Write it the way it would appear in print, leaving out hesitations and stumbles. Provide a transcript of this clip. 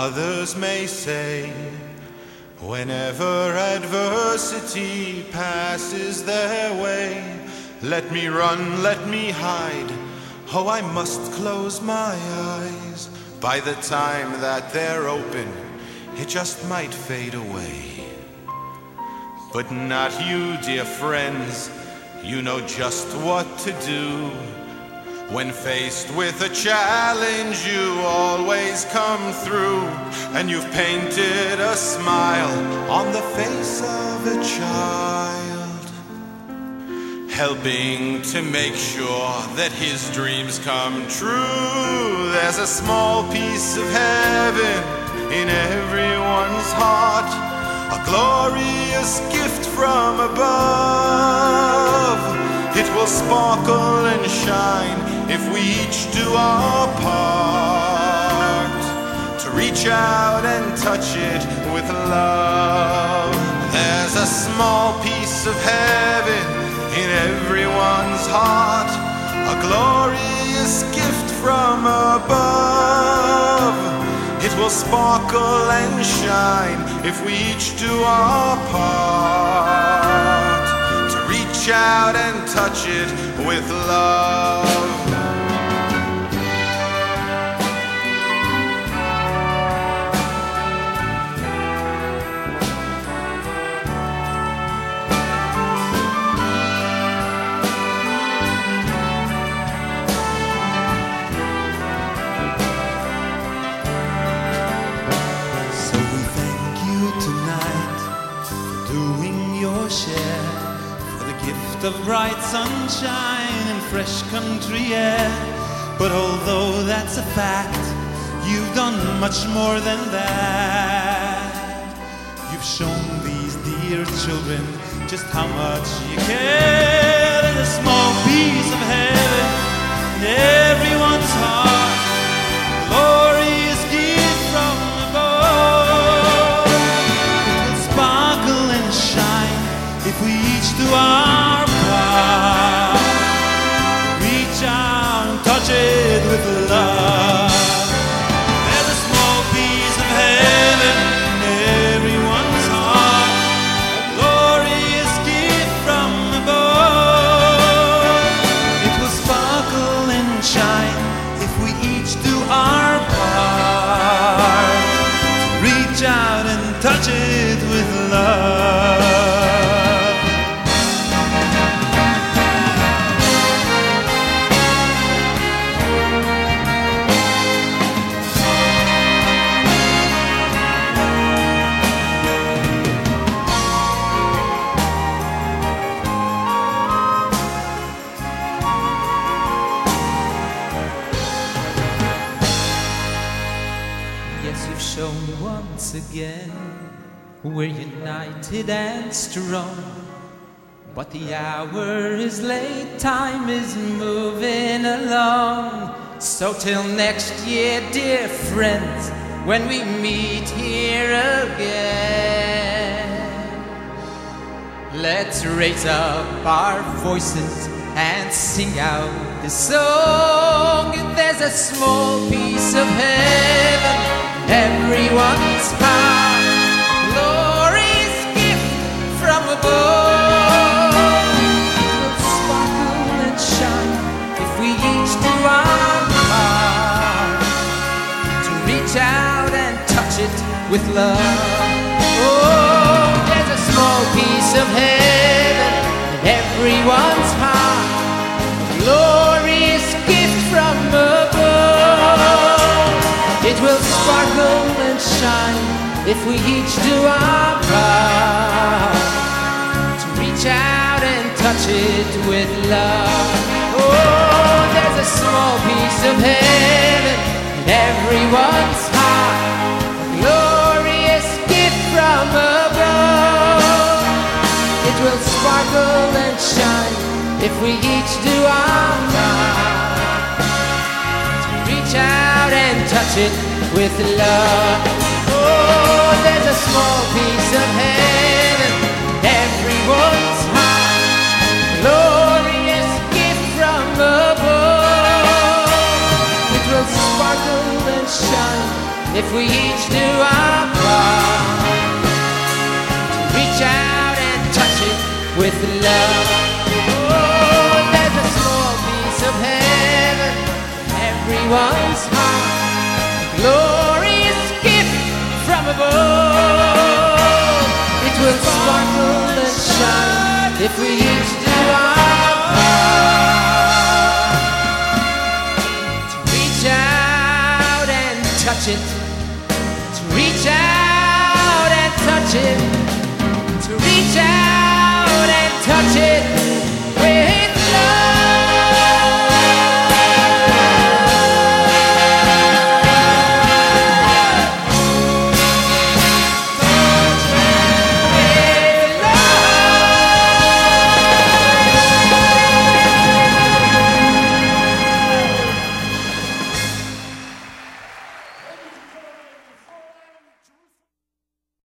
Others may say, whenever adversity passes their way, let me run, let me hide, oh, I must close my eyes. By the time that they're open, it just might fade away. But not you, dear friends, you know just what to do. When faced with a challenge, you always come through, and you've painted a smile on the face of a child, helping to make sure that his dreams come true. There's a small piece of heaven in everyone's heart, a glorious gift from above. It will sparkle and shine if we each do our part, to reach out and touch it with love. There's a small piece of heaven in everyone's heart, a glorious gift from above. It will sparkle and shine if we each do our part, to reach out and touch it with love. Of bright sunshine and fresh country air. But although that's a fact, you've done much more than that. You've shown these dear children just how much you care. There's a small piece of heaven in everyone's heart, glorious gift from above. It will sparkle and shine if we each do our reach out and touch it with love. There's a small piece of heaven in everyone's heart, a glorious gift from above. It will sparkle and shine if we each do our part, reach out and touch it with love. Again, we're united and strong, but the hour is late, time is moving along. So till next year, dear friends, when we meet here again, let's raise up our voices and sing out this song. There's a small piece of heaven everyone's heart, glorious gift from above. It will sparkle and shine if we each do our part, to reach out and touch it with love. Oh, there's a small piece of heaven in everyone's heart, a glorious gift from above. It will sparkle and shine if we each do our part, to reach out and touch it with love. Oh, there's a small piece of heaven in everyone's heart, a glorious gift from above. It will sparkle and shine if we each do our part, to reach out and touch it with love. Oh, there's a small piece of heaven in everyone's heart, glorious gift from above. It will sparkle and shine if we each do our part to reach out and touch it with love. Oh, there's a small piece of heaven in everyone's heart, a glorious gift from above. It will sparkle and shine if we each do our part to reach out and touch it, to reach out and touch it, to reach out